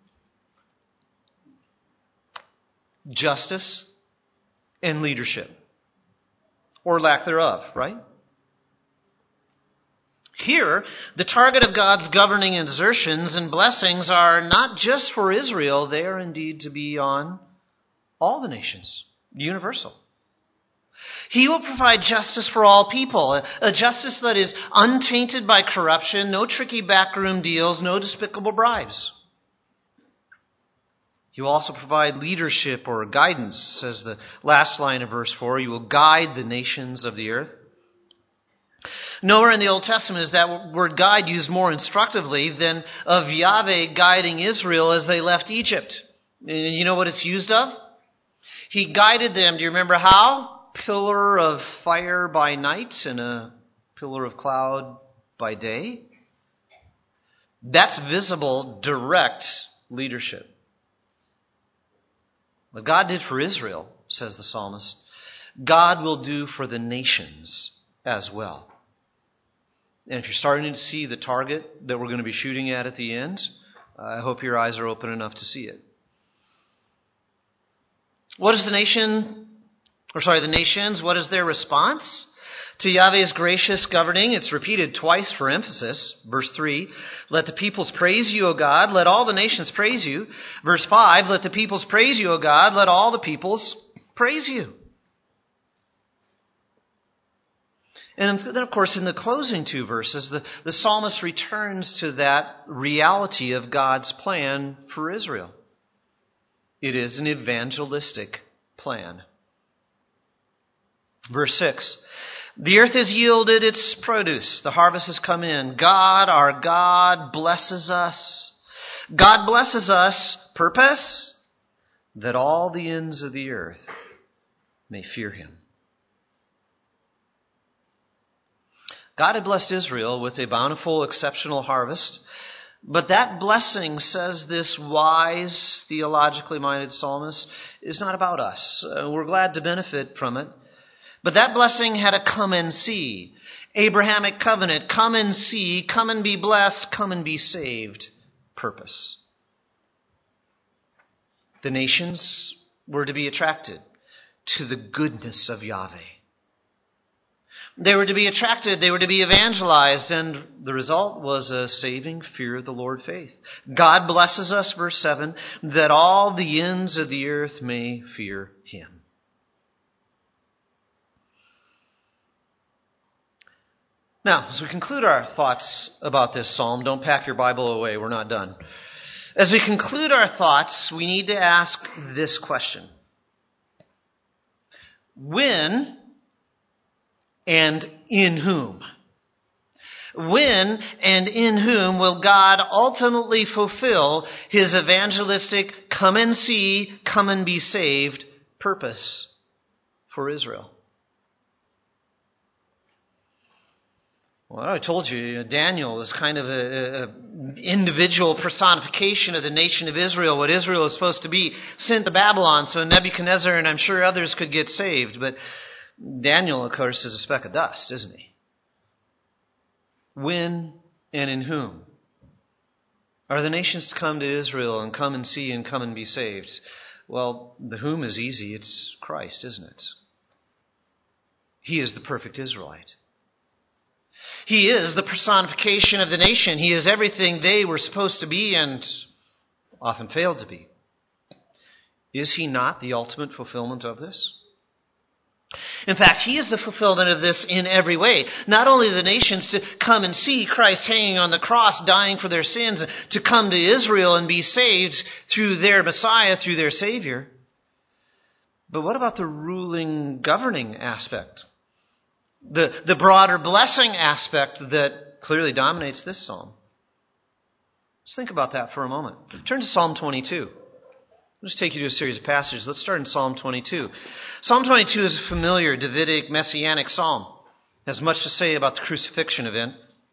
Justice and leadership. Or lack thereof, right? Here, the target of God's governing exertions and blessings are not just for Israel, they are indeed to be on all the nations, universal. He will provide justice for all people, a justice that is untainted by corruption, no tricky backroom deals, no despicable bribes. He will also provide leadership or guidance, says the last line of verse four. He will guide the nations of the earth. Nowhere in the Old Testament is that word guide used more instructively than of Yahweh guiding Israel as they left Egypt. You know what it's used of? He guided them, do you remember how? Pillar of fire by night and a pillar of cloud by day. That's visible, direct leadership. What God did for Israel, says the psalmist, God will do for the nations as well. And if you're starting to see the target that we're going to be shooting at at the end, I hope your eyes are open enough to see it. What is the nation, or sorry, the nations, what is their response to Yahweh's gracious governing? It's repeated twice for emphasis. Verse three, let the peoples praise you, O God. Let all the nations praise you. Verse five, let the peoples praise you, O God. Let all the peoples praise you. And then, of course, in the closing two verses, the, the psalmist returns to that reality of God's plan for Israel. It is an evangelistic plan. Verse six, the earth has yielded its produce. The harvest has come in. God, our God, blesses us. God blesses us, purpose, that all the ends of the earth may fear him. God had blessed Israel with a bountiful, exceptional harvest. But that blessing, says this wise, theologically minded psalmist, is not about us. Uh, we're glad to benefit from it. But that blessing had a come and see. Abrahamic covenant, come and see, come and be blessed, come and be saved purpose. The nations were to be attracted to the goodness of Yahweh. They were to be attracted, they were to be evangelized, and the result was a saving fear of the Lord faith. God blesses us, verse seven, that all the ends of the earth may fear him. Now, as we conclude our thoughts about this psalm, don't pack your Bible away, we're not done. As we conclude our thoughts, we need to ask this question. When and in whom? When and in whom will God ultimately fulfill his evangelistic come and see, come and be saved purpose for Israel? Well, I told you, Daniel is kind of an individual personification of the nation of Israel, what Israel is supposed to be, sent to Babylon so Nebuchadnezzar and I'm sure others could get saved. But Daniel, of course, is a speck of dust, isn't he? When and in whom are the nations to come to Israel and come and see and come and be saved? Well, the whom is easy. It's Christ, isn't it? He is the perfect Israelite. He is the personification of the nation. He is everything they were supposed to be and often failed to be. Is he not the ultimate fulfillment of this? In fact, he is the fulfillment of this in every way. Not only the nations to come and see Christ hanging on the cross, dying for their sins, to come to Israel and be saved through their Messiah, through their Savior. But what about the ruling, governing aspect? The, the broader blessing aspect that clearly dominates this psalm. Let's think about that for a moment. Turn to Psalm twenty-two. I'll just take you to a series of passages. Let's start in Psalm twenty-two. Psalm twenty-two is a familiar Davidic messianic psalm. It has much to say about the crucifixion event.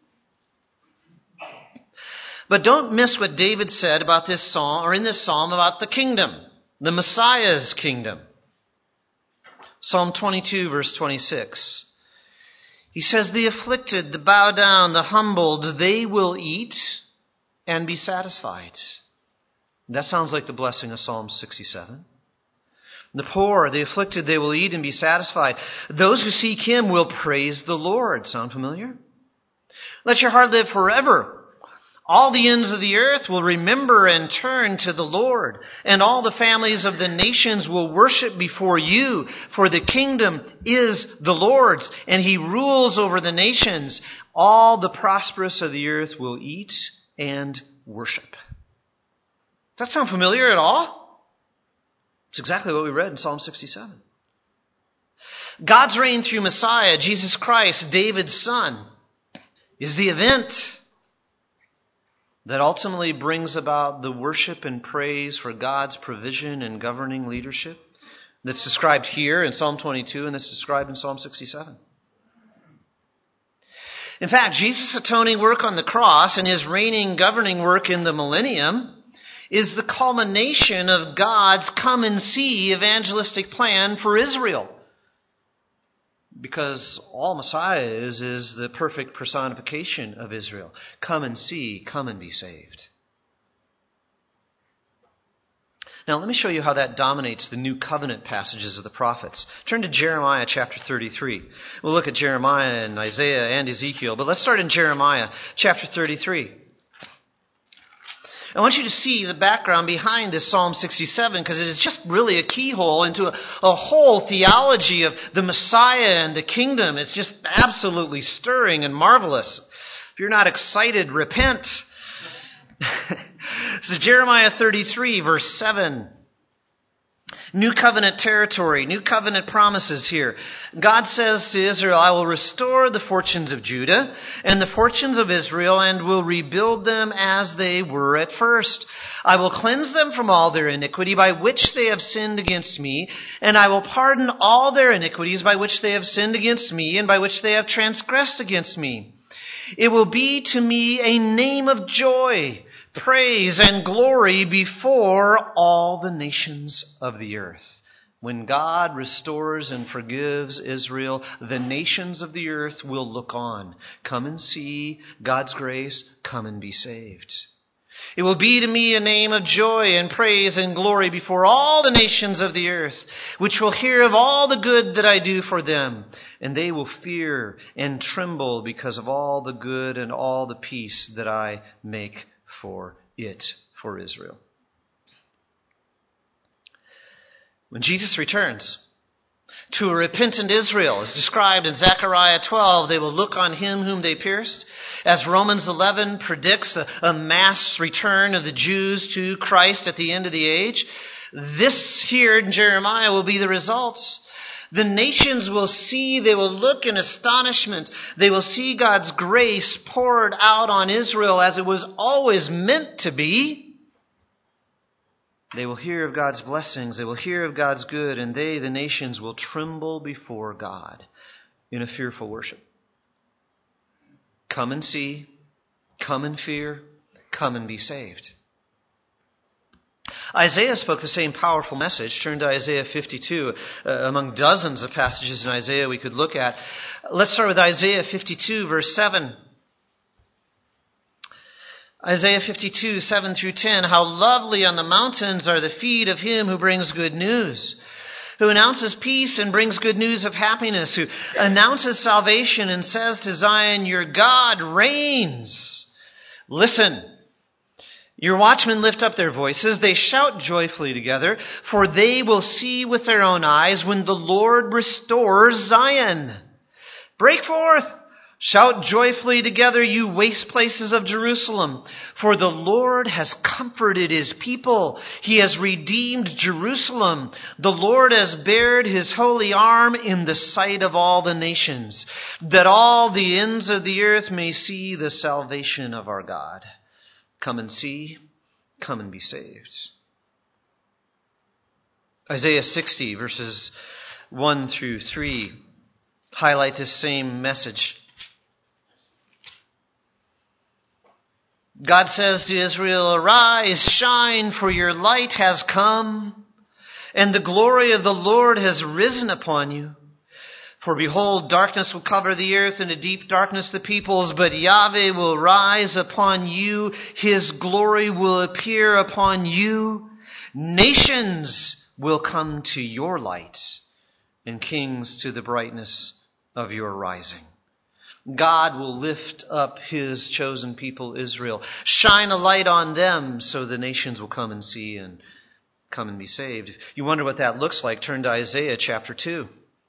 But don't miss what David said about this psalm, or in this psalm, about the kingdom, the Messiah's kingdom. Psalm twenty-two, verse twenty-six. He says, the afflicted, the bowed down, the humbled, they will eat and be satisfied. That sounds like the blessing of Psalm sixty-seven. The poor, the afflicted, they will eat and be satisfied. Those who seek him will praise the Lord. Sound familiar? Let your heart live forever. All the ends of the earth will remember and turn to the Lord, and all the families of the nations will worship before you, for the kingdom is the Lord's, and he rules over the nations. All the prosperous of the earth will eat and worship. Does that sound familiar at all? It's exactly what we read in Psalm sixty-seven. God's reign through Messiah, Jesus Christ, David's son, is the event that ultimately brings about the worship and praise for God's provision and governing leadership that's described here in Psalm twenty-two and that's described in Psalm sixty-seven. In fact, Jesus' atoning work on the cross and his reigning, governing work in the millennium is the culmination of God's come and see evangelistic plan for Israel. Because all Messiah is, is the perfect personification of Israel. Come and see, come and be saved. Now let me show you how that dominates the new covenant passages of the prophets. Turn to Jeremiah chapter thirty-three. We'll look at Jeremiah and Isaiah and Ezekiel, but let's start in Jeremiah chapter thirty-three. I want you to see the background behind this Psalm sixty-seven because it is just really a keyhole into a, a whole theology of the Messiah and the kingdom. It's just absolutely stirring and marvelous. If you're not excited, repent. So Jeremiah thirty-three, verse seven. New covenant territory, new covenant promises here. God says to Israel, I will restore the fortunes of Judah and the fortunes of Israel and will rebuild them as they were at first. I will cleanse them from all their iniquity by which they have sinned against me, and I will pardon all their iniquities by which they have sinned against me and by which they have transgressed against me. It will be to me a name of joy, praise and glory before all the nations of the earth. When God restores and forgives Israel, the nations of the earth will look on. Come and see God's grace. Come and be saved. It will be to me a name of joy and praise and glory before all the nations of the earth, which will hear of all the good that I do for them. And they will fear and tremble because of all the good and all the peace that I make for it, for Israel. When Jesus returns to a repentant Israel, as described in Zechariah twelve, they will look on him whom they pierced. As Romans eleven predicts a, a mass return of the Jews to Christ at the end of the age, this here in Jeremiah will be the results. The nations will see, they will look in astonishment. They will see God's grace poured out on Israel as it was always meant to be. They will hear of God's blessings. They will hear of God's good. And they, the nations, will tremble before God in a fearful worship. Come and see. Come and fear. Come and be saved. Isaiah spoke the same powerful message. Turn to Isaiah fifty-two. Uh, among dozens of passages in Isaiah we could look at. Let's start with Isaiah fifty-two, verse seven. Isaiah fifty-two, seven through ten. How lovely on the mountains are the feet of him who brings good news, who announces peace and brings good news of happiness, who announces salvation and says to Zion, your God reigns. Listen. Your watchmen lift up their voices. They shout joyfully together, for they will see with their own eyes when the Lord restores Zion. Break forth. Shout joyfully together, you waste places of Jerusalem. For the Lord has comforted his people. He has redeemed Jerusalem. The Lord has bared his holy arm in the sight of all the nations, that all the ends of the earth may see the salvation of our God. Come and see, come and be saved. Isaiah sixty, verses one through three, highlight this same message. God says to Israel, arise, shine, for your light has come, and the glory of the Lord has risen upon you. For behold, darkness will cover the earth, and a deep darkness the peoples, but Yahweh will rise upon you. His glory will appear upon you. Nations will come to your light, and kings to the brightness of your rising. God will lift up his chosen people, Israel. Shine a light on them so the nations will come and see and come and be saved. If you wonder what that looks like, turn to Isaiah chapter two.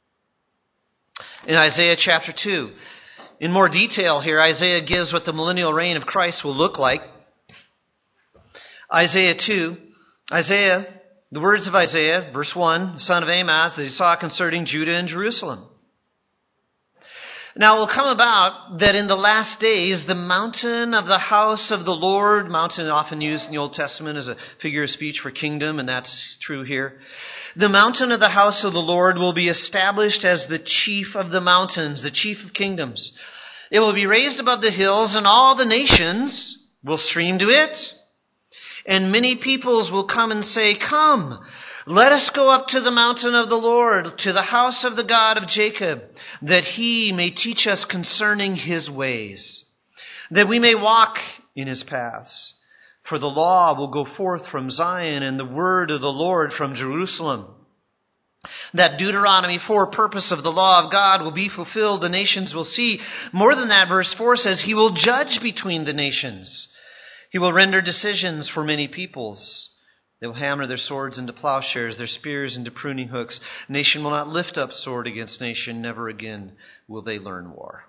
In Isaiah chapter two, in more detail here, Isaiah gives what the millennial reign of Christ will look like. Isaiah two, Isaiah The words of Isaiah, verse one, the son of Amoz, that he saw concerning Judah and Jerusalem. Now it will come about that in the last days, the mountain of the house of the Lord, mountain often used in the Old Testament as a figure of speech for kingdom, and that's true here. The mountain of the house of the Lord will be established as the chief of the mountains, the chief of kingdoms. It will be raised above the hills, and all the nations will stream to it. And many peoples will come and say, "Come, let us go up to the mountain of the Lord, to the house of the God of Jacob, that he may teach us concerning his ways, that we may walk in his paths. For the law will go forth from Zion, and the word of the Lord from Jerusalem." That Deuteronomy four purpose of the law of God will be fulfilled. The nations will see. More than that, verse four says, he will judge between the nations. He will render decisions for many peoples. They will hammer their swords into plowshares, their spears into pruning hooks. Nation will not lift up sword against nation. Never again will they learn war.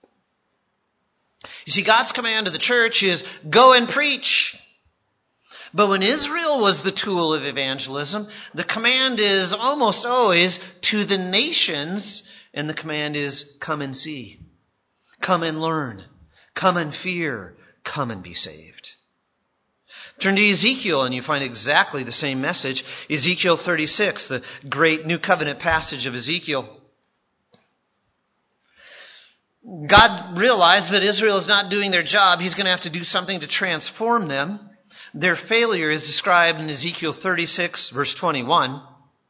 You see, God's command to the church is go and preach. But when Israel was the tool of evangelism, the command is almost always to the nations, and the command is come and see. Come and learn. Come and fear. Come and be saved. Turn to Ezekiel and you find exactly the same message. Ezekiel thirty-six, the great New Covenant passage of Ezekiel. God realized that Israel is not doing their job. He's going to have to do something to transform them. Their failure is described in Ezekiel thirty-six, verse twenty-one.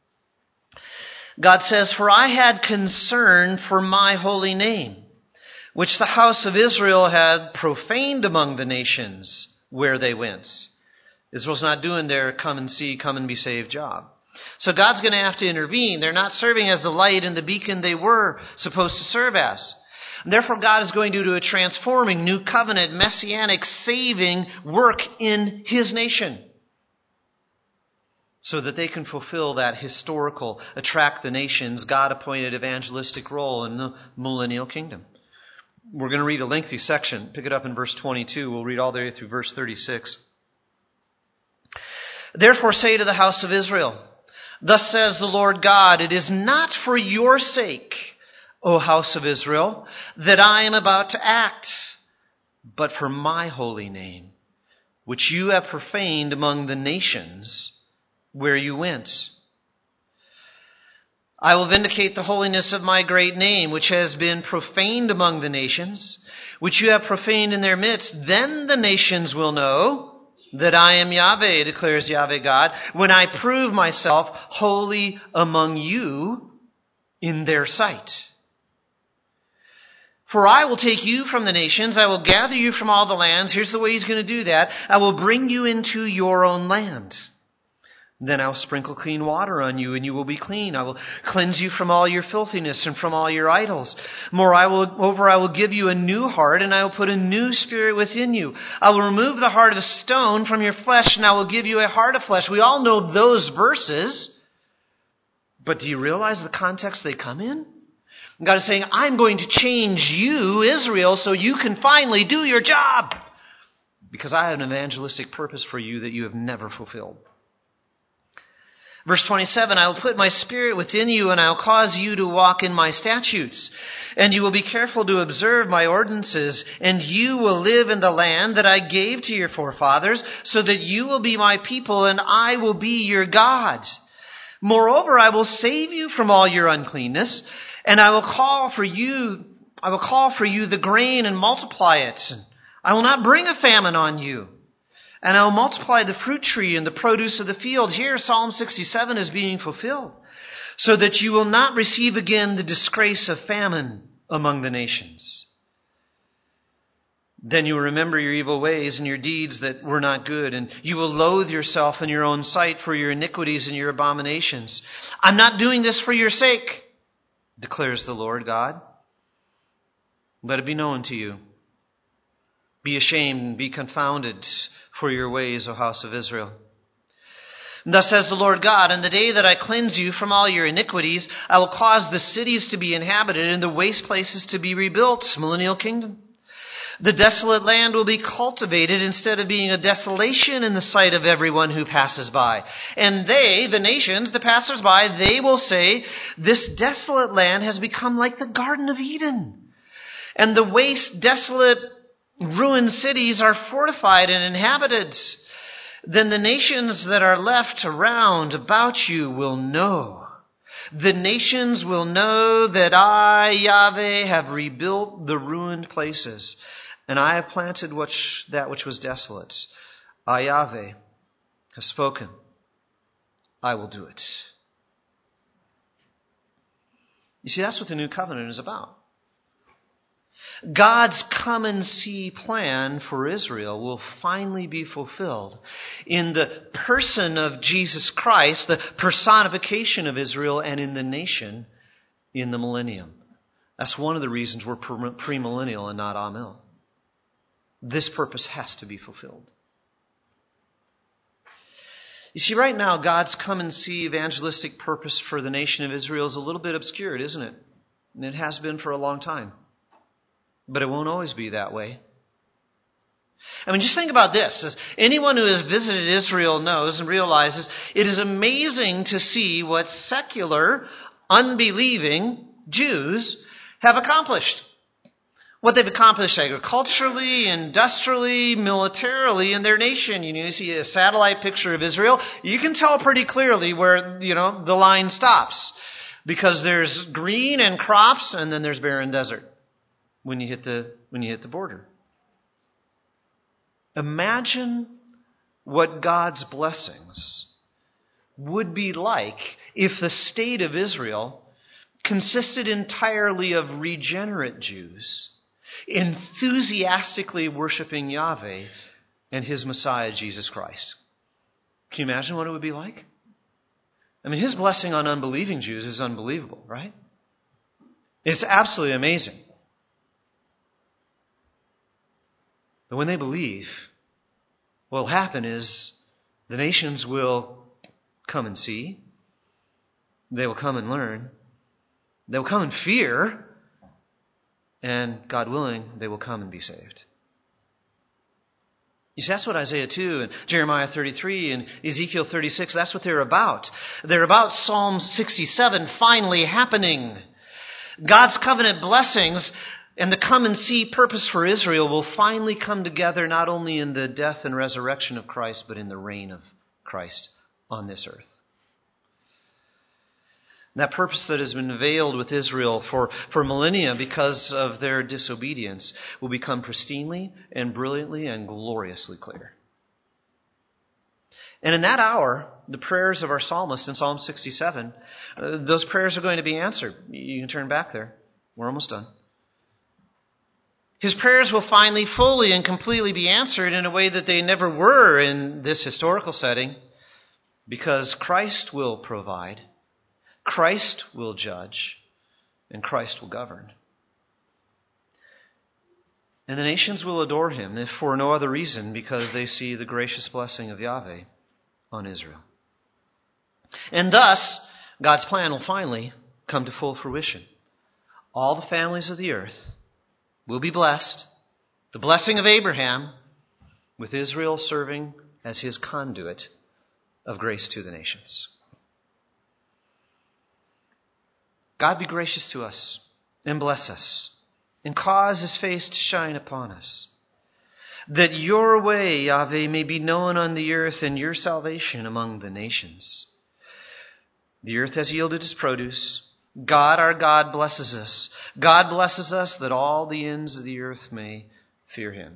God says, "For I had concern for my holy name, which the house of Israel had profaned among the nations where they went." Israel's not doing their come and see, come and be saved job. So God's going to have to intervene. They're not serving as the light and the beacon they were supposed to serve as. And therefore, God is going to do a transforming, new covenant, messianic, saving work in his nation, so that they can fulfill that historical, attract the nations, God-appointed evangelistic role in the millennial kingdom. We're going to read a lengthy section. Pick it up in verse twenty-two. We'll read all the way through verse thirty-six. "Therefore say to the house of Israel, thus says the Lord God, it is not for your sake, O house of Israel, that I am about to act, but for my holy name, which you have profaned among the nations where you went. I will vindicate the holiness of my great name, which has been profaned among the nations, which you have profaned in their midst. Then the nations will know that I am Yahweh, declares Yahweh God, when I prove myself holy among you in their sight. For I will take you from the nations, I will gather you from all the lands." Here's the way he's going to do that. "I will bring you into your own land. Then I will sprinkle clean water on you, and you will be clean. I will cleanse you from all your filthiness and from all your idols. Moreover, I will, over, I will give you a new heart, and I will put a new spirit within you. I will remove the heart of stone from your flesh, and I will give you a heart of flesh." We all know those verses. But do you realize the context they come in? God is saying, I'm going to change you, Israel, so you can finally do your job, because I have an evangelistic purpose for you that you have never fulfilled. Verse twenty-seven, "I will put my spirit within you, and I will cause you to walk in my statutes. And you will be careful to observe my ordinances, and you will live in the land that I gave to your forefathers, so that you will be my people, and I will be your God. Moreover, I will save you from all your uncleanness, and I will call for you, I will call for you the grain and multiply it. And I will not bring a famine on you. And I will multiply the fruit tree and the produce of the field." Here, Psalm sixty-seven is being fulfilled. "So that you will not receive again the disgrace of famine among the nations. Then you will remember your evil ways and your deeds that were not good, and you will loathe yourself in your own sight for your iniquities and your abominations. I'm not doing this for your sake, declares the Lord God. Let it be known to you. Be ashamed and be confounded for your ways, O house of Israel. Thus says the Lord God, in the day that I cleanse you from all your iniquities, I will cause the cities to be inhabited and the waste places to be rebuilt." Millennial kingdom. The desolate land will be cultivated instead of being a desolation in the sight of everyone who passes by. And they, the nations, the passers-by, they will say, this desolate land has become like the Garden of Eden. And the waste, desolate, ruined cities are fortified and inhabited. Then the nations that are left around about you will know. The nations will know that I, Yahweh, have rebuilt the ruined places, and I have planted which, that which was desolate. I, Yahweh, have spoken. I will do it. You see, that's what the new covenant is about. God's come and see plan for Israel will finally be fulfilled in the person of Jesus Christ, the personification of Israel, and in the nation in the millennium. That's one of the reasons we're premillennial and not amil. This purpose has to be fulfilled. You see, right now, God's come and see evangelistic purpose for the nation of Israel is a little bit obscured, isn't it? And it has been for a long time. But it won't always be that way. I mean, just think about this. As anyone who has visited Israel knows and realizes, it is amazing to see what secular, unbelieving Jews have accomplished. What they've accomplished agriculturally, industrially, militarily in their nation. You know, you see a satellite picture of Israel, you can tell pretty clearly where, you know, the line stops. Because there's green and crops, and then there's barren desert. When you hit the when you hit the border. Imagine what God's blessings would be like if the state of Israel consisted entirely of regenerate Jews enthusiastically worshiping Yahweh and His Messiah, Jesus Christ. Can you imagine what it would be like? I mean, His blessing on unbelieving Jews is unbelievable, right? It's absolutely amazing. But when they believe, what will happen is the nations will come and see. They will come and learn. They will come and fear. And God willing, they will come and be saved. You see, that's what Isaiah two and Jeremiah thirty-three and Ezekiel thirty-six, that's what they're about. They're about Psalm sixty-seven finally happening. God's covenant blessings and the come and see purpose for Israel will finally come together not only in the death and resurrection of Christ, but in the reign of Christ on this earth. That purpose that has been veiled with Israel for, for millennia because of their disobedience will become pristinely and brilliantly and gloriously clear. And in that hour, the prayers of our psalmist in Psalm sixty-seven, uh, those prayers are going to be answered. You can turn back there. We're almost done. His prayers will finally fully and completely be answered in a way that they never were in this historical setting, because Christ will provide, Christ will judge, and Christ will govern. And the nations will adore Him, if for no other reason, because they see the gracious blessing of Yahweh on Israel. And thus, God's plan will finally come to full fruition. All the families of the earth will be blessed. The blessing of Abraham, with Israel serving as his conduit of grace to the nations. God be gracious to us and bless us and cause His face to shine upon us, that your way, Yahweh, may be known on the earth and your salvation among the nations. The earth has yielded its produce. God, our God, blesses us. God blesses us that all the ends of the earth may fear Him.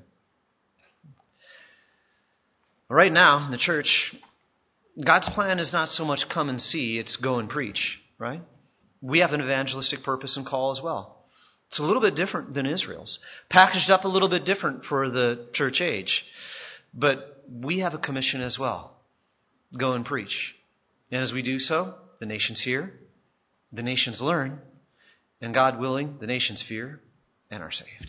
Right now, in the church, God's plan is not so much come and see, it's go and preach, right? We have an evangelistic purpose and call as well. It's a little bit different than Israel's. Packaged up a little bit different for the church age. But we have a commission as well. Go and preach. And as we do so, the nations hear. The nations learn, and God willing, the nations fear and are saved.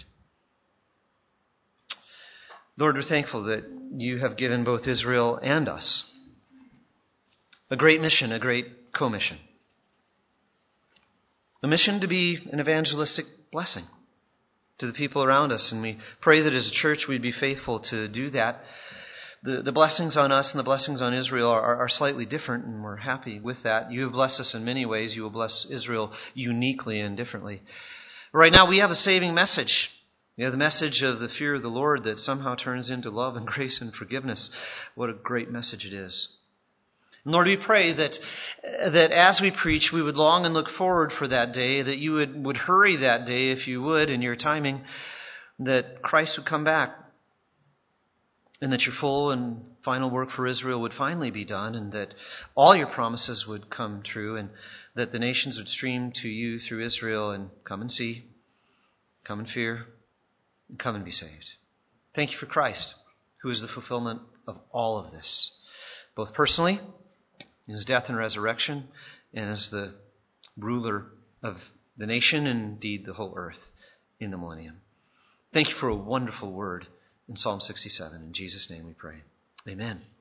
Lord, we're thankful that you have given both Israel and us a great mission, a great commission. A mission to be an evangelistic blessing. to the people around us. And we pray that as a church we'd be faithful to do that. The, the blessings on us and the blessings on Israel are, are slightly different, and we're happy with that. You have blessed us in many ways. You will bless Israel uniquely and differently. Right now we have a saving message. We have the message of the fear of the Lord that somehow turns into love and grace and forgiveness. What a great message it is. And Lord, we pray that that as we preach, we would long and look forward for that day, that you would, would hurry that day, if you would, in your timing, that Christ would come back, and that your full and final work for Israel would finally be done, and that all your promises would come true, and that the nations would stream to you through Israel and come and see, come and fear, and come and be saved. Thank you for Christ, who is the fulfillment of all of this, both personally, in his death and resurrection, and as the ruler of the nation and indeed the whole earth in the millennium. Thank you for a wonderful word in Psalm sixty-seven. In Jesus' name we pray. Amen.